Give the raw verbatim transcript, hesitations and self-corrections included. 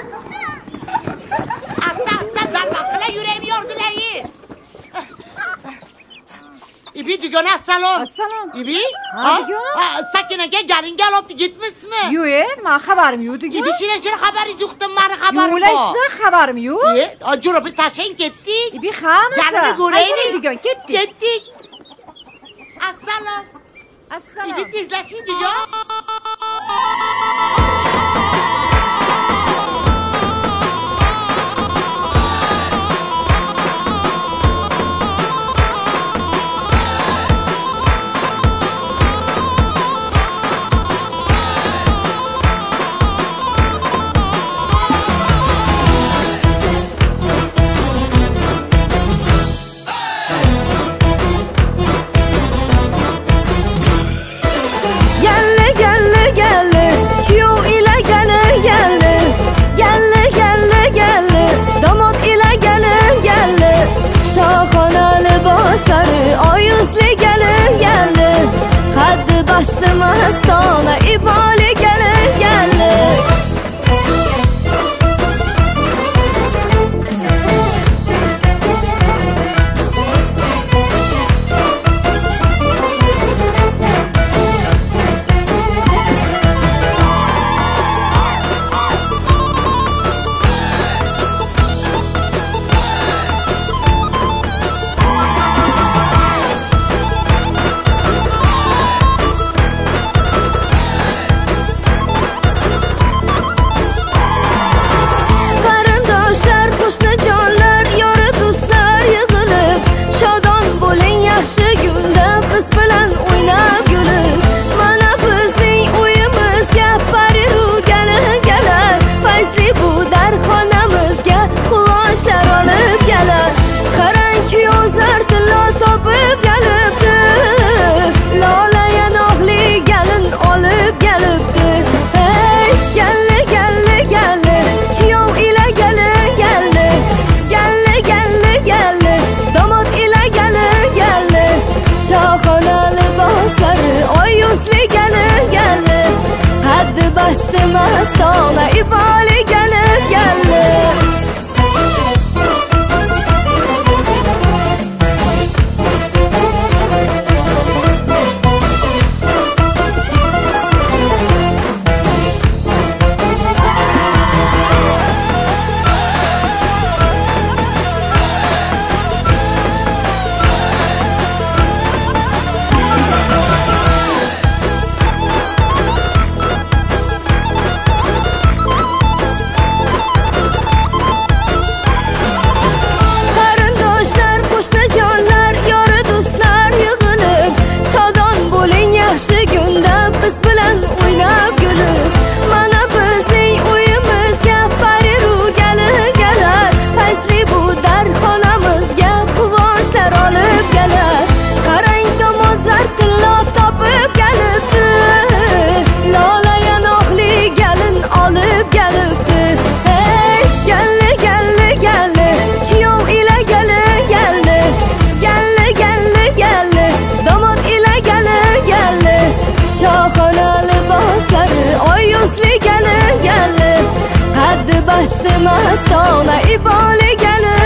Asta asta dalmakla yüreğimi yordular iyi. İbi dügöne assalom. Assalom. İbi? Ha dügön? Sakinege gelin gel opti gitmişmi? Yo'q, men xabarim yo'q dügön. İbi şileçine haberi yo'qdi, mani haberim Yo'q, bor. siz xabarim yo'q. E, acura bir taşın ketdik. İbi hammasi. Gelini göreylik. Dügön ketdik. Ketdik. Assalom. Assalom. İbi tezleşin dügön. Oyuzli gelin gelin, kaddi bastım astana, ibali gelin gelin. Jonlar, yori do'stlar yig'ilib, shodon bo'ling yaxshi kunda biz bilan o'ynab yurib. Mana bizning uyimizga Pariru kelin kelar, fayzli bu darxonamizga qulochlar olib kelar. Qarang kuyov zartilo topib kelibdi, lola yanoqli kelin olib kelibdi. Hey, galli galli galli, kuyov ila kelin shohona liboslari, oyuzli gelin gelin, haddi basti mastona, iboli gelin gelin. Jonlar, yori do'stlar yig'ilib, shodon bo'ling yaxshi kunda biz bilan o'ynab yurib. Mana bizning uyimizga Pariru kelin kelar, fayzli bu darxonamizga quvonchlar olib kelar. Qarang tomon zartillab topib kelibdi, lola yanoqli kelin olib kelibdi. Hey, galli galli galli, kuyov ila kelin kelin. Shohona liboslari, oyuzli gelin gelin, haddi basti mastona, iboli gelin